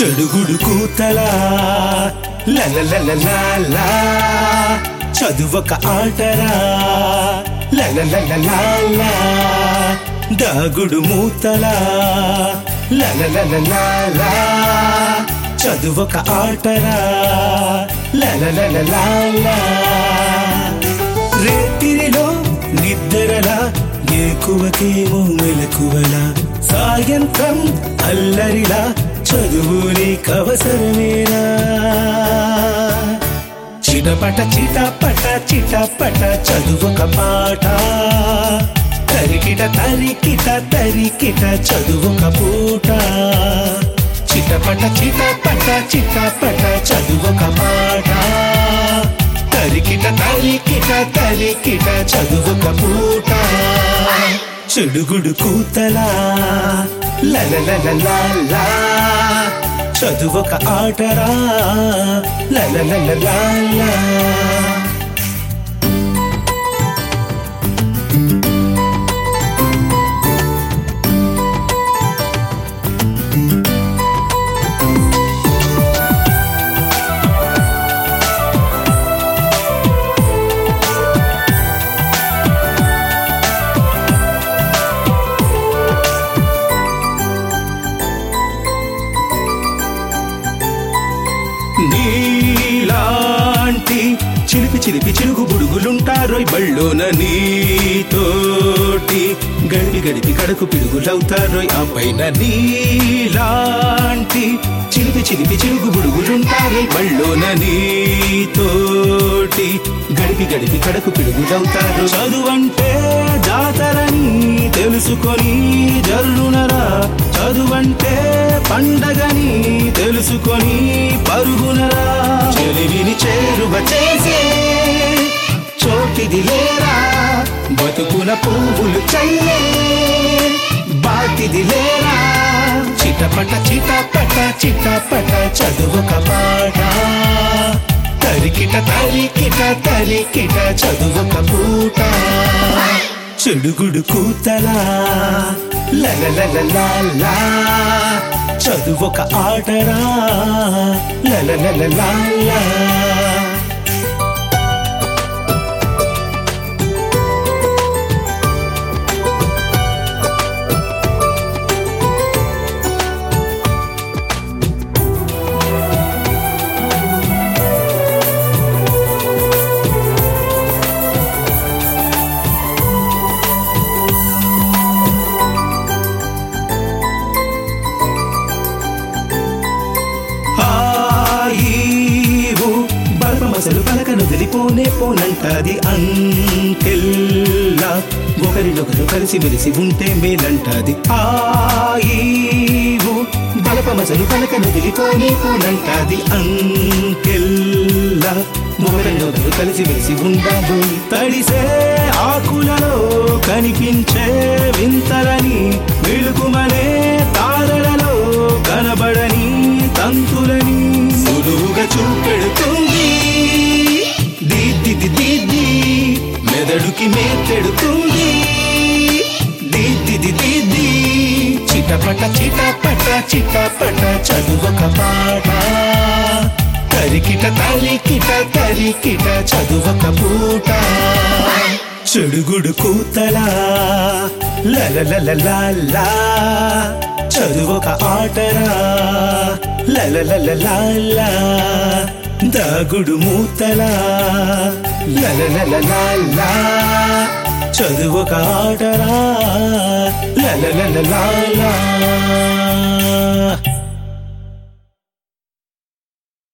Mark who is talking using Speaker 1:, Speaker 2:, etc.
Speaker 1: చెడుగుడు కూతలా లలలలలా చదువక ఆటరా లలలలలా దాగుడు మూతలా లలలలలా చదువక ఆటరా లలలలలా రేతిరిలో నిద్రలా ఏకువకేమో మెలకువలా సాయంత్రం అల్లరిలా చదువు నీకవసరమేనా చిటపట చిటపట చిటపట చదువక పాట తరికిట తరికిట తరికిట చదువక పూట చిటపట చిటపట చిటపట చదువక పాట తరికిట తరికిట తరికిట చదువక పూట చెడుగుడు కూతలా లలలలలా చదువక ఆటరా లలలలలా నీలాంటి చిలిపి చిలిపి చిలుగు బుడుగులుంటారోయ్ బళ్ళోన నీతోటి గడిపి గడిపి కడకు పిడుగులవుతారోయ్ ఆ పైన నీలాంటి చిలిపి చిలిపి చిలుగు బుడుగులుంటారోయ్ బళ్ళోన నీతోటి గడిపి గడిపి కడకు పిడుగులవుతారు చదువంటే జాతరని తెలుసుకొని జల్లునరా చదువంటే పండగని తెలుసుకొని పరుగునరా చెలివిని చేరువ చేసే చోటిది లేరా బతుకున పువ్వులు చల్లే బాటిది లేరా చిటపట చిటపట చిటపట చదువక పాట తరికిట తరికిట తరికిట చదువక పూట చెడుగుడు కూతలా లలలలలా చదువక ఆటరా లలలలలా అసలు పలకను తెలిపోనే పోనంటది అంకెల్లా ఒకరినొకరు కలిసి మెలిసి ఉంటే మేలంటది ఆయివు బలపమసలు పలకను తెలిపోనే పోనంటది అంకెల్లా ఒకరినొకరు కలిసి మెలిసి ఉండాలి తడిసే ఆకులలో కనిపించే వింతలని వెలుగుమనే తారలలో కనబడని తంతులని సులువుగా చూపెడుతుంది దిద్ది మెదడుకి మేతెడుతుంది దిద్ది చిటపట చిటపట చిటపట చదువక పాట తరికిట తరికిట తరికిట చదువక పూట చెడుగుడు కూతలా లలలలలా చదువక ఆటరా లలలలలా దాగుడు మూతలా లలలలలా చదువక ఆటరా లలలలలా